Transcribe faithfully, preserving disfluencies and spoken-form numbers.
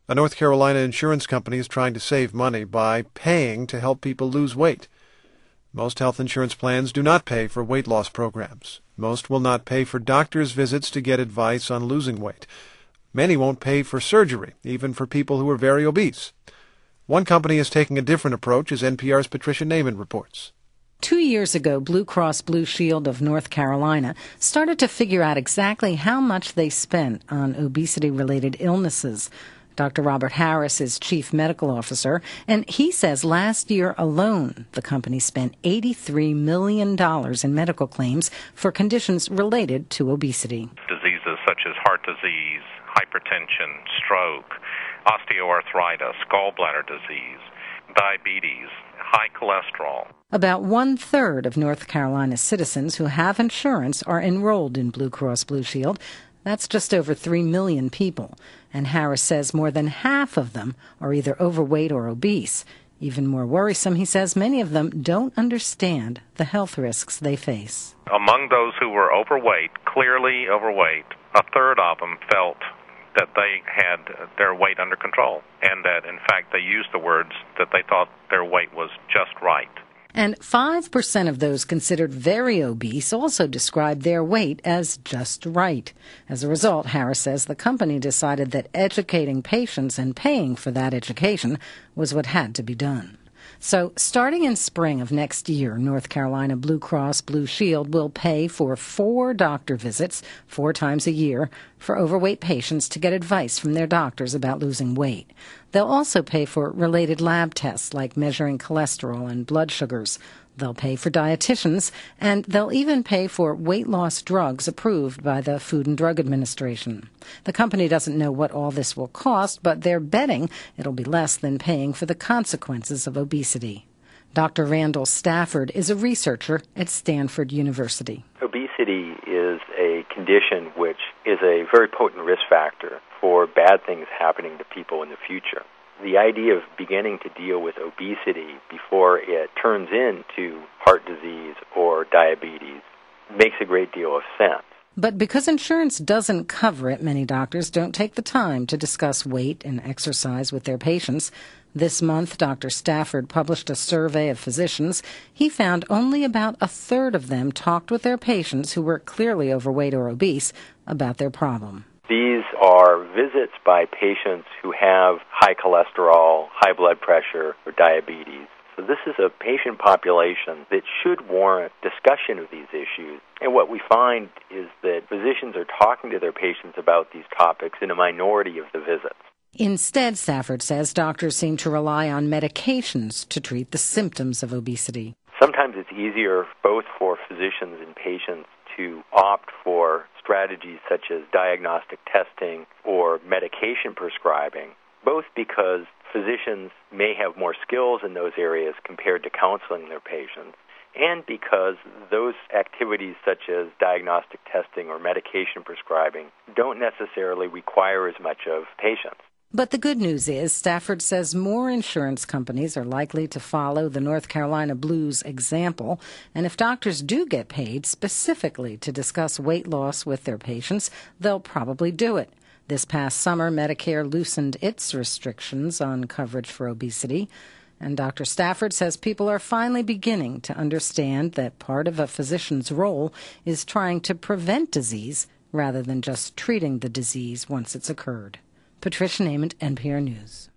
A North Carolina insurance company is trying to save money by paying to help people lose weight. Most health insurance plans do not pay for weight loss programs. Most will not pay for doctor's visits to get advice on losing weight. Many won't pay for surgery, even for people who are very obese. One company is taking a different approach, as N P R's Patricia Naiman reports. Two years ago, Blue Cross Blue Shield of North Carolina started to figure out exactly how much they spent on obesity-related illnesses. Doctor Robert Harris is chief medical officer, and he says last year alone the company spent eighty-three million dollars in medical claims for conditions related to obesity. Diseases such as heart disease, hypertension, stroke, osteoarthritis, gallbladder disease, diabetes, high cholesterol. About one-third of North Carolina's citizens who have insurance are enrolled in Blue Cross Blue Shield. That's just over three million people. And Harris says more than half of them are either overweight or obese. Even more worrisome, he says, many of them don't understand the health risks they face. Among those who were overweight, clearly overweight, a third of them felt that they had their weight under control, and that, in fact, they used the words that they thought their weight was just right. And five percent of those considered very obese also described their weight as just right. As a result, Harris says the company decided that educating patients and paying for that education was what had to be done. So starting in spring of next year, North Carolina Blue Cross Blue Shield will pay for four doctor visits four times a year for overweight patients to get advice from their doctors about losing weight. They'll also pay for related lab tests like measuring cholesterol and blood sugars. They'll pay for dietitians, and they'll even pay for weight loss drugs approved by the Food and Drug Administration. The company doesn't know what all this will cost, but they're betting it'll be less than paying for the consequences of obesity. Doctor Randall Stafford is a researcher at Stanford University. Obesity is a condition which is a very potent risk factor for bad things happening to people in the future. The idea of beginning to deal with obesity before it turns into heart disease or diabetes makes a great deal of sense. But because insurance doesn't cover it, many doctors don't take the time to discuss weight and exercise with their patients. This month, Doctor Stafford published a survey of physicians. He found only about a third of them talked with their patients who were clearly overweight or obese about their problem. These are visits by patients who have high cholesterol, high blood pressure, or diabetes. So this is a patient population that should warrant discussion of these issues. And what we find is that physicians are talking to their patients about these topics in a minority of the visits. Instead, Stafford says, doctors seem to rely on medications to treat the symptoms of obesity. Sometimes it's easier both for physicians and patients to opt for strategies such as diagnostic testing or medication prescribing, both because physicians may have more skills in those areas compared to counseling their patients, and because those activities such as diagnostic testing or medication prescribing don't necessarily require as much of patients. But the good news is, Stafford says more insurance companies are likely to follow the North Carolina Blues example, and if doctors do get paid specifically to discuss weight loss with their patients, they'll probably do it. This past summer, Medicare loosened its restrictions on coverage for obesity, and Doctor Stafford says people are finally beginning to understand that part of a physician's role is trying to prevent disease rather than just treating the disease once it's occurred. Patricia Naiman, N P R News.